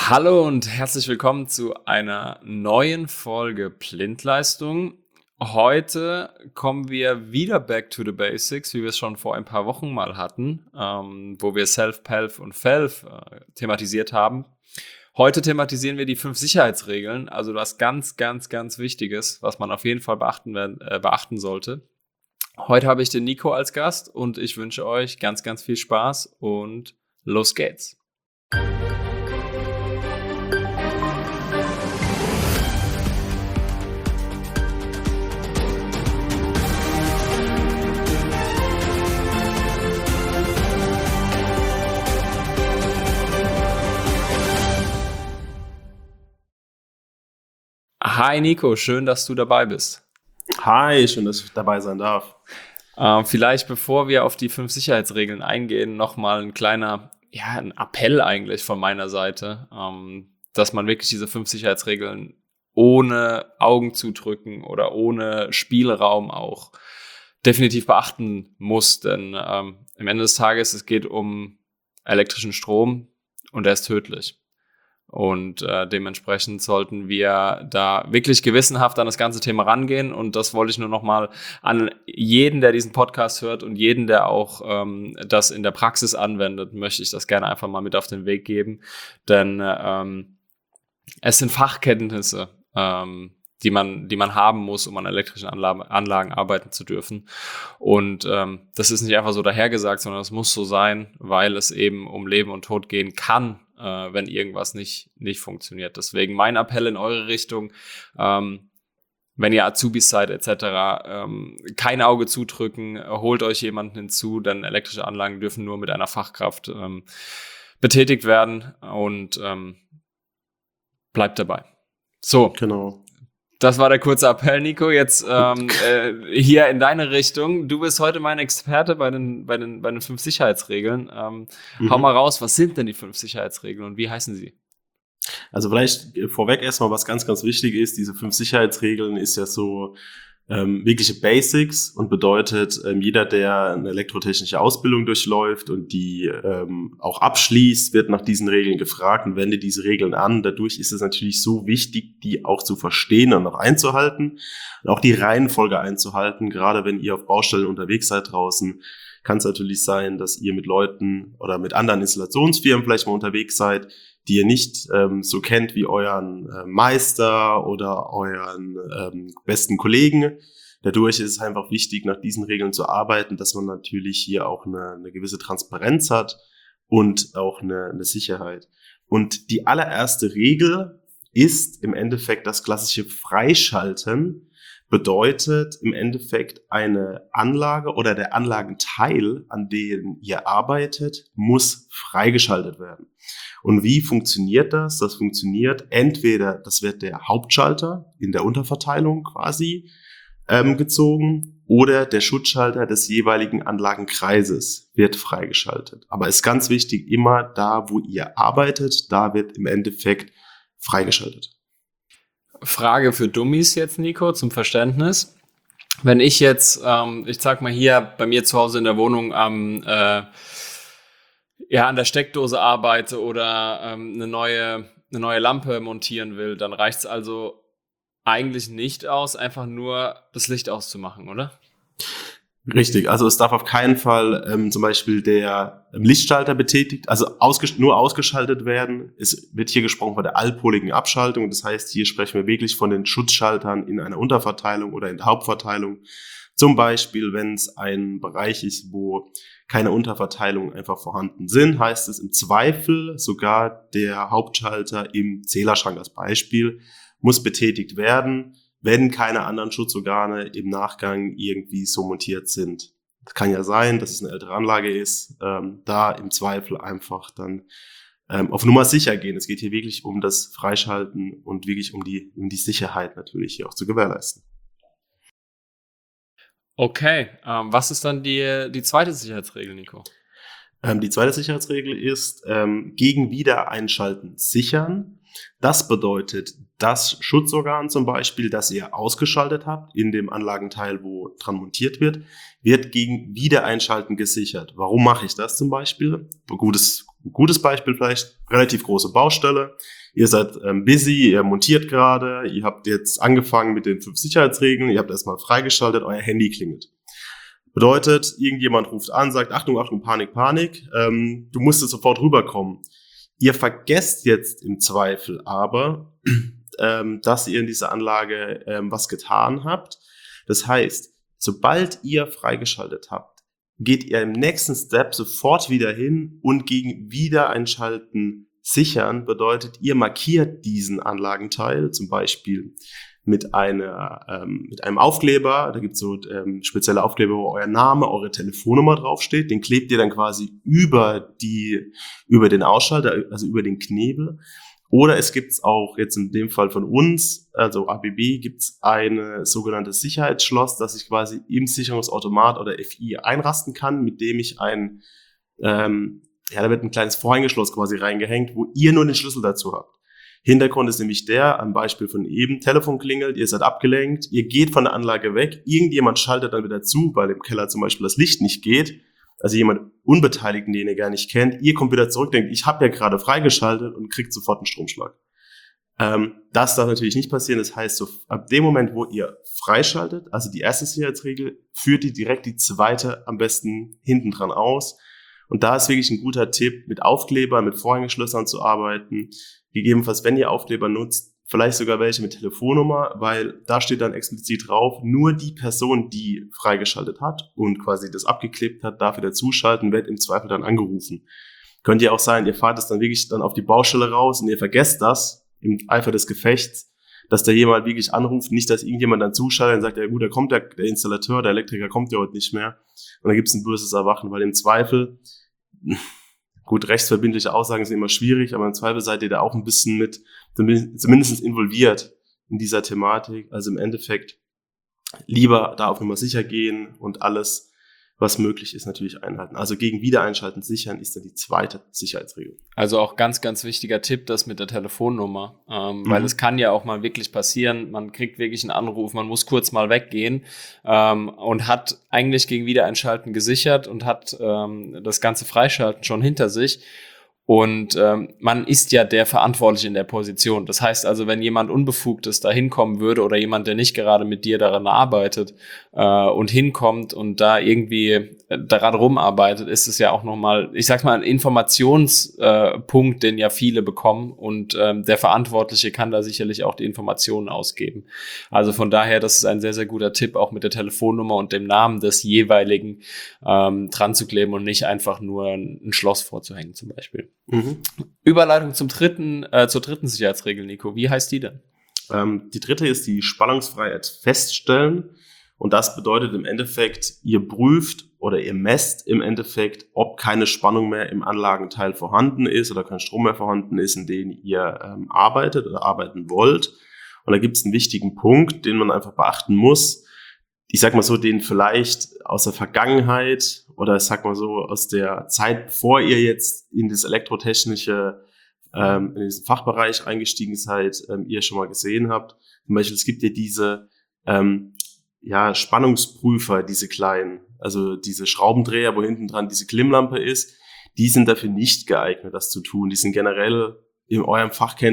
Hallo und herzlich willkommen zu einer neuen Folge Blindleistung. Heute kommen wir wieder back to the basics, wie wir es schon vor ein paar Wochen mal hatten, wo wir Self, Pelf und Felf thematisiert haben. Heute thematisieren wir die 5 Sicherheitsregeln, also was ganz Wichtiges, was man auf jeden Fall beachten sollte. Heute habe ich den Nico als Gast und ich wünsche euch ganz viel Spaß und los geht's. Hi Nico, schön, dass du dabei bist. Hi, schön, dass ich dabei sein darf. Vielleicht bevor wir auf die 5 Sicherheitsregeln eingehen, nochmal ein kleiner, ein Appell eigentlich von meiner Seite, dass man wirklich diese 5 Sicherheitsregeln ohne Augen zudrücken oder ohne Spielraum auch definitiv beachten muss, denn am Ende des Tages, es geht um elektrischen Strom und der ist tödlich. Und dementsprechend sollten wir da wirklich gewissenhaft an das ganze Thema rangehen. Und das wollte ich nur nochmal an jeden, der diesen Podcast hört und jeden, der auch das in der Praxis anwendet, möchte ich das gerne einfach mal mit auf den Weg geben. Denn es sind Fachkenntnisse, die man haben muss, um an elektrischen Anlagen arbeiten zu dürfen. Und das ist nicht einfach so dahergesagt, sondern es muss so sein, weil es eben um Leben und Tod gehen kann, wenn irgendwas nicht funktioniert. Deswegen mein Appell in eure Richtung, wenn ihr Azubis seid etc., kein Auge zudrücken, holt euch jemanden hinzu, denn elektrische Anlagen dürfen nur mit einer Fachkraft betätigt werden und bleibt dabei. So. Genau. Das war der kurze Appell, Nico. Jetzt hier in deine Richtung. Du bist heute mein Experte bei den 5 Sicherheitsregeln. Hau mal raus, was sind denn die 5 Sicherheitsregeln und wie heißen sie? Also vielleicht vorweg erstmal, was ganz wichtig ist, diese 5 Sicherheitsregeln ist ja so wirkliche Basics und bedeutet, jeder, der eine elektrotechnische Ausbildung durchläuft und die auch abschließt, wird nach diesen Regeln gefragt und wendet diese Regeln an. Dadurch ist es natürlich so wichtig, die auch zu verstehen und auch einzuhalten und auch die Reihenfolge einzuhalten. Gerade wenn ihr auf Baustellen unterwegs seid draußen, kann es natürlich sein, dass ihr mit Leuten oder mit anderen Installationsfirmen vielleicht mal unterwegs seid, die ihr nicht so kennt wie euren Meister oder euren besten Kollegen. Dadurch ist es einfach wichtig, nach diesen Regeln zu arbeiten, dass man natürlich hier auch eine gewisse Transparenz hat und auch eine Sicherheit. Und die allererste Regel ist im Endeffekt das klassische Freischalten. Bedeutet im Endeffekt, eine Anlage oder der Anlagenteil, an dem ihr arbeitet, muss freigeschaltet werden. Und wie funktioniert das? Das funktioniert entweder, das wird der Hauptschalter in der Unterverteilung quasi gezogen oder der Schutzschalter des jeweiligen Anlagenkreises wird freigeschaltet. Aber ist ganz wichtig, immer da, wo ihr arbeitet, da wird im Endeffekt freigeschaltet. Frage für Dummies jetzt, Nico, zum Verständnis. Wenn ich jetzt, ich sag mal hier bei mir zu Hause in der Wohnung an der Steckdose arbeite oder eine neue Lampe montieren will, dann reicht es also eigentlich nicht aus, einfach nur das Licht auszumachen, oder? Richtig, also es darf auf keinen Fall zum Beispiel der Lichtschalter betätigt, also nur ausgeschaltet werden. Es wird hier gesprochen von der allpoligen Abschaltung, das heißt, hier sprechen wir wirklich von den Schutzschaltern in einer Unterverteilung oder in der Hauptverteilung. Zum Beispiel, wenn es ein Bereich ist, wo keine Unterverteilung einfach vorhanden sind, heißt es im Zweifel sogar der Hauptschalter im Zählerschrank als Beispiel muss betätigt werden, wenn keine anderen Schutzorgane im Nachgang irgendwie so montiert sind. Das kann ja sein, dass es eine ältere Anlage ist, da im Zweifel einfach dann auf Nummer sicher gehen. Es geht hier wirklich um das Freischalten und wirklich um die Sicherheit natürlich hier auch zu gewährleisten. Okay, was ist dann die zweite Sicherheitsregel, Nico? Die zweite Sicherheitsregel ist gegen Wiedereinschalten sichern. Das bedeutet, das Schutzorgan zum Beispiel, das ihr ausgeschaltet habt in dem Anlagenteil, wo dran montiert wird gegen Wiedereinschalten gesichert. Warum mache ich das zum Beispiel? Gutes Ein gutes Beispiel vielleicht, relativ große Baustelle. Ihr seid busy, ihr montiert gerade, ihr habt jetzt angefangen mit den 5 Sicherheitsregeln, ihr habt erstmal freigeschaltet, euer Handy klingelt. Bedeutet, irgendjemand ruft an, sagt, Achtung, Achtung, Panik, Panik, du musst jetzt sofort rüberkommen. Ihr vergesst jetzt im Zweifel aber, dass ihr in dieser Anlage was getan habt. Das heißt, sobald ihr freigeschaltet habt, geht ihr im nächsten Step sofort wieder hin und gegen Wiedereinschalten sichern. Bedeutet, ihr markiert diesen Anlagenteil, zum Beispiel mit einem Aufkleber. Da gibt es so spezielle Aufkleber, wo euer Name, eure Telefonnummer draufsteht. Den klebt ihr dann quasi über den Ausschalter, also über den Knebel. Oder es gibt's auch jetzt in dem Fall von uns, also ABB, gibt's eine sogenannte Sicherheitsschloss, dass ich quasi im Sicherungsautomat oder FI einrasten kann, mit dem ich da wird ein kleines Vorhängeschloss quasi reingehängt, wo ihr nur den Schlüssel dazu habt. Hintergrund ist nämlich am Beispiel von eben, Telefon klingelt, ihr seid abgelenkt, ihr geht von der Anlage weg, irgendjemand schaltet dann wieder zu, weil im Keller zum Beispiel das Licht nicht geht, also jemand Unbeteiligten, den ihr gar nicht kennt, ihr kommt wieder zurück, denkt, ich habe ja gerade freigeschaltet und kriegt sofort einen Stromschlag. Das darf natürlich nicht passieren, das heißt, so ab dem Moment, wo ihr freischaltet, also die erste Sicherheitsregel, führt ihr direkt die zweite am besten hinten dran aus. Und da ist wirklich ein guter Tipp, mit Aufkleber, mit Vorhängeschlössern zu arbeiten. Gegebenenfalls, wenn ihr Aufkleber nutzt, vielleicht sogar welche mit Telefonnummer, weil da steht dann explizit drauf, nur die Person, die freigeschaltet hat und quasi das abgeklebt hat, darf wieder zuschalten, wird im Zweifel dann angerufen. Könnte ja auch sein, ihr fahrt es dann wirklich dann auf die Baustelle raus und ihr vergesst das im Eifer des Gefechts, dass da jemand wirklich anruft, nicht, dass irgendjemand dann zuschaltet und sagt, ja gut, da kommt der Installateur, der Elektriker kommt ja heute nicht mehr. Und dann gibt es ein böses Erwachen, weil im Zweifel, gut, rechtsverbindliche Aussagen sind immer schwierig, aber im Zweifel seid ihr da auch ein bisschen mit, zumindest involviert in dieser Thematik. Also im Endeffekt lieber da auf Nummer sicher gehen und alles, was möglich ist, natürlich einhalten. Also gegen Wiedereinschalten sichern ist dann die zweite Sicherheitsregel. Also auch ganz, ganz wichtiger Tipp, das mit der Telefonnummer, weil es kann ja auch mal wirklich passieren, man kriegt wirklich einen Anruf, man muss kurz mal weggehen und hat eigentlich gegen Wiedereinschalten gesichert und hat das ganze Freischalten schon hinter sich. Und man ist ja der Verantwortliche in der Position. Das heißt also, wenn jemand Unbefugtes da hinkommen würde oder jemand, der nicht gerade mit dir daran arbeitet und hinkommt und da irgendwie daran rumarbeitet, ist es ja auch nochmal, ich sag mal, ein Informationspunkt, den ja viele bekommen. Und der Verantwortliche kann da sicherlich auch die Informationen ausgeben. Also von daher, das ist ein sehr, sehr guter Tipp, auch mit der Telefonnummer und dem Namen des jeweiligen dran zu kleben und nicht einfach nur ein Schloss vorzuhängen zum Beispiel. Mhm. Überleitung zur dritten Sicherheitsregel, Nico. Wie heißt die denn? Die dritte ist die Spannungsfreiheit feststellen. Und das bedeutet im Endeffekt, ihr prüft oder ihr messt im Endeffekt, ob keine Spannung mehr im Anlagenteil vorhanden ist oder kein Strom mehr vorhanden ist, in dem ihr arbeitet oder arbeiten wollt. Und da gibt es einen wichtigen Punkt, den man einfach beachten muss. Ich sag mal so, den vielleicht aus der Vergangenheit oder ich sag mal so aus der Zeit, bevor ihr jetzt in das Elektrotechnische, in diesen Fachbereich eingestiegen seid, ihr schon mal gesehen habt. Zum Beispiel, es gibt ja diese Spannungsprüfer, diese kleinen, also diese Schraubendreher, wo hinten dran diese Klimmlampe ist, die sind dafür nicht geeignet, das zu tun. Die sind generell in eurem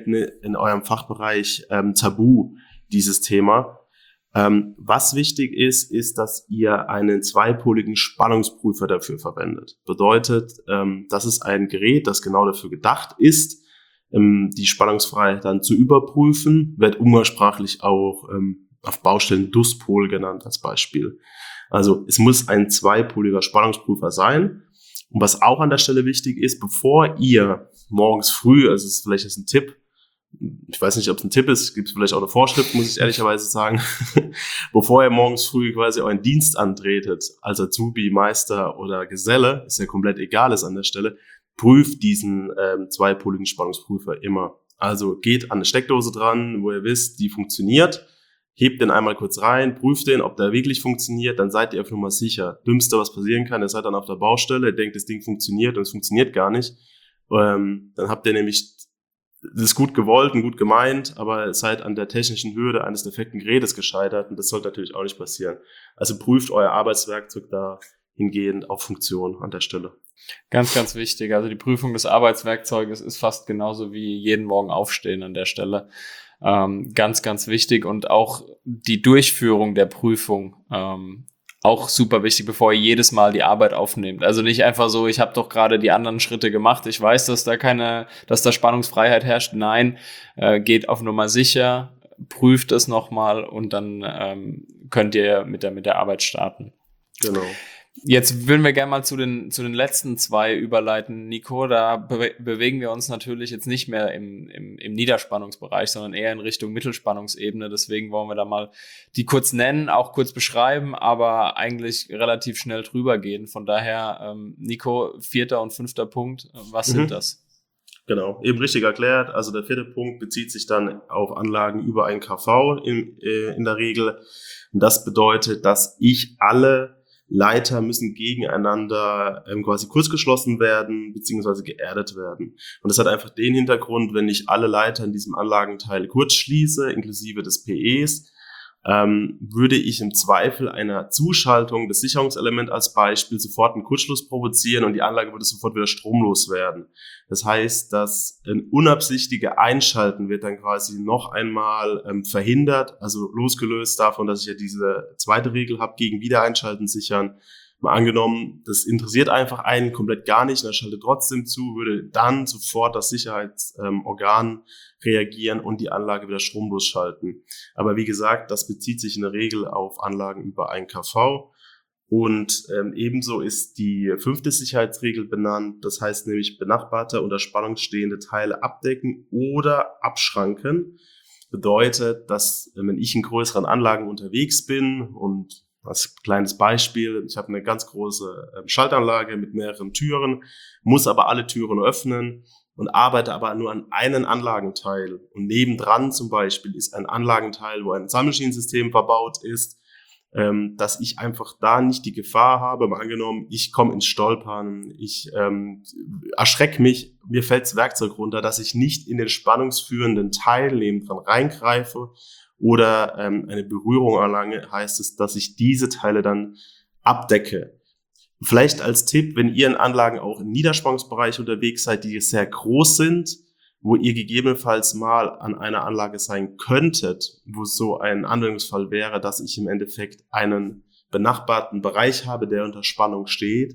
Fachbereich tabu, dieses Thema. Was wichtig ist, dass ihr einen zweipoligen Spannungsprüfer dafür verwendet. Bedeutet, das ist ein Gerät, das genau dafür gedacht ist, die Spannungsfreiheit dann zu überprüfen, wird umgangssprachlich auch auf Baustellen DUS-Pol genannt als Beispiel. Also es muss ein zweipoliger Spannungsprüfer sein. Und was auch an der Stelle wichtig ist, bevor ihr morgens früh, also vielleicht ist ein Tipp, ich weiß nicht, ob es ein Tipp ist, gibt es vielleicht auch eine Vorschrift, muss ich ehrlicherweise sagen, bevor ihr morgens früh quasi euren Dienst antretet, als Azubi, Meister oder Geselle, ist ja komplett egal ist an der Stelle, prüft diesen zweipoligen Spannungsprüfer immer. Also geht an eine Steckdose dran, wo ihr wisst, die funktioniert, hebt den einmal kurz rein, prüft den, ob der wirklich funktioniert, dann seid ihr auf Nummer sicher. Dümmste, was passieren kann, ihr seid dann auf der Baustelle, ihr denkt, das Ding funktioniert und es funktioniert gar nicht. Dann habt ihr nämlich das ist gut gewollt und gut gemeint, aber seid an der technischen Hürde eines defekten Gerätes gescheitert und das sollte natürlich auch nicht passieren. Also prüft euer Arbeitswerkzeug da hingehend auf Funktion an der Stelle. Ganz, ganz wichtig. Also die Prüfung des Arbeitswerkzeuges ist fast genauso wie jeden Morgen aufstehen an der Stelle. Ganz, ganz wichtig. Und auch die Durchführung der Prüfung, auch super wichtig, bevor ihr jedes Mal die Arbeit aufnehmt. Also nicht einfach so, ich habe doch gerade die anderen Schritte gemacht, ich weiß, dass da Spannungsfreiheit herrscht. Nein, geht auf Nummer sicher, prüft es nochmal und dann könnt ihr mit der Arbeit starten. Genau. Jetzt würden wir gerne mal zu den letzten zwei überleiten, Nico. Da bewegen wir uns natürlich jetzt nicht mehr im Niederspannungsbereich, sondern eher in Richtung Mittelspannungsebene. Deswegen wollen wir da mal die kurz nennen, auch kurz beschreiben, aber eigentlich relativ schnell drüber gehen. Von daher, Nico, 4. und 5. Punkt, was sind das? Genau, eben richtig erklärt. Also der 4. Punkt bezieht sich dann auf Anlagen über 1 kV in der Regel. Und das bedeutet, dass alle Leiter müssen gegeneinander quasi kurzgeschlossen werden, beziehungsweise geerdet werden. Und das hat einfach den Hintergrund, wenn ich alle Leiter in diesem Anlagenteil kurz schließe, inklusive des PEs, würde ich im Zweifel einer Zuschaltung des Sicherungselements als Beispiel sofort einen Kurzschluss provozieren und die Anlage würde sofort wieder stromlos werden. Das heißt, das unabsichtige Einschalten wird dann quasi noch einmal verhindert, also losgelöst davon, dass ich ja diese zweite Regel habe, gegen Wiedereinschalten sichern. Mal angenommen, das interessiert einfach einen komplett gar nicht, er schaltet trotzdem zu, würde dann sofort das Sicherheitsorgan reagieren und die Anlage wieder stromlos schalten. Aber wie gesagt, das bezieht sich in der Regel auf Anlagen über 1 kV. Und ebenso ist die 5. Sicherheitsregel benannt. Das heißt nämlich benachbarte unter Spannung stehende Teile abdecken oder abschranken. Bedeutet, dass wenn ich in größeren Anlagen unterwegs bin und als kleines Beispiel, ich habe eine ganz große Schaltanlage mit mehreren Türen, muss aber alle Türen öffnen und arbeite aber nur an einem Anlagenteil. Und nebendran zum Beispiel ist ein Anlagenteil, wo ein Sammelschienensystem verbaut ist, dass ich einfach da nicht die Gefahr habe, mal angenommen, ich komme ins Stolpern, ich erschrecke mich, mir fällt das Werkzeug runter, dass ich nicht in den spannungsführenden Teil nebendran reingreife oder eine Berührung erlange, heißt es, dass ich diese Teile dann abdecke. Vielleicht als Tipp, wenn ihr in Anlagen auch im Niederspannungsbereich unterwegs seid, die sehr groß sind, wo ihr gegebenenfalls mal an einer Anlage sein könntet, wo so ein Anwendungsfall wäre, dass ich im Endeffekt einen benachbarten Bereich habe, der unter Spannung steht,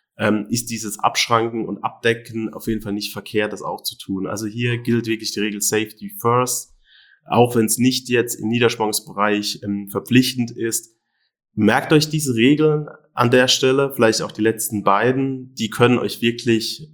ist dieses Abschranken und Abdecken auf jeden Fall nicht verkehrt, das auch zu tun. Also hier gilt wirklich die Regel Safety First, auch wenn es nicht jetzt im Niederspannungsbereich verpflichtend ist. Merkt euch diese Regeln an der Stelle, vielleicht auch die letzten beiden, die können euch wirklich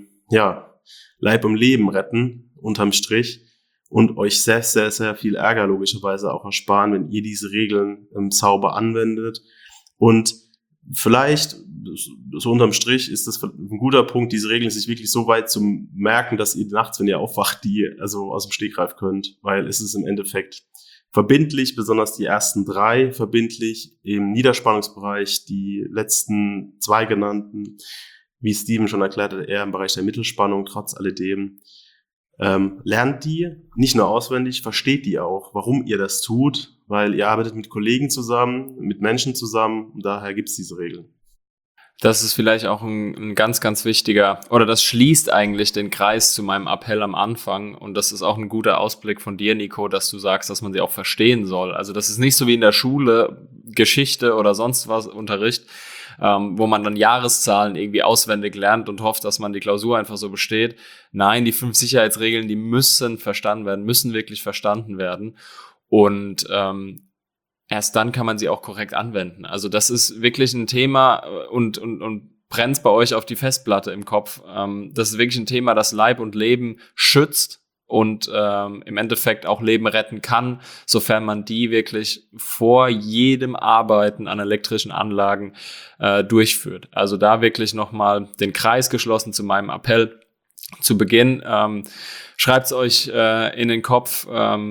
Leib und Leben retten, unterm Strich, und euch sehr, sehr, sehr viel Ärger logischerweise auch ersparen, wenn ihr diese Regeln sauber anwendet. Und vielleicht, so unterm Strich, ist das ein guter Punkt, diese Regeln sich wirklich so weit zu merken, dass ihr nachts, wenn ihr aufwacht, die also aus dem Stegreif könnt, weil es ist im Endeffekt verbindlich, besonders die ersten 3 verbindlich im Niederspannungsbereich, die letzten 2 genannten, wie Steven schon erklärt hat, eher im Bereich der Mittelspannung, trotz alledem. Lernt die, nicht nur auswendig, versteht die auch, warum ihr das tut, weil ihr arbeitet mit Kollegen zusammen, mit Menschen zusammen, und daher gibt es diese Regeln. Das ist vielleicht auch ein ganz, ganz wichtiger, oder das schließt eigentlich den Kreis zu meinem Appell am Anfang, und das ist auch ein guter Ausblick von dir, Nico, dass du sagst, dass man sie auch verstehen soll. Also das ist nicht so wie in der Schule, Geschichte oder sonst was Unterricht, wo man dann Jahreszahlen irgendwie auswendig lernt und hofft, dass man die Klausur einfach so besteht. Nein, die 5 Sicherheitsregeln, die müssen verstanden werden, müssen wirklich verstanden werden. Und erst dann kann man sie auch korrekt anwenden. Also das ist wirklich ein Thema und brennt bei euch auf die Festplatte im Kopf. Das ist wirklich ein Thema, das Leib und Leben schützt und im Endeffekt auch Leben retten kann, sofern man die wirklich vor jedem Arbeiten an elektrischen Anlagen durchführt. Also da wirklich nochmal den Kreis geschlossen zu meinem Appell zu Beginn. Schreibt es euch in den Kopf,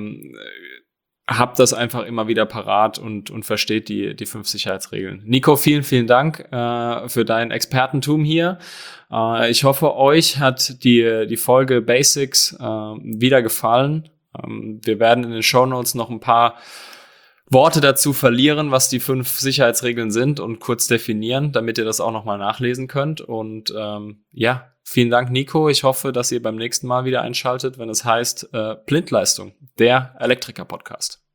habt das einfach immer wieder parat und versteht die 5 Sicherheitsregeln. Nico, vielen, vielen Dank für dein Expertentum hier. Ich hoffe, euch hat die Folge Basics wieder gefallen. Wir werden in den Shownotes noch ein paar Worte dazu verlieren, was die 5 Sicherheitsregeln sind und kurz definieren, damit ihr das auch nochmal nachlesen könnt. Und ja, vielen Dank, Nico. Ich hoffe, dass ihr beim nächsten Mal wieder einschaltet, wenn es heißt Blindleistung, der Elektriker-Podcast.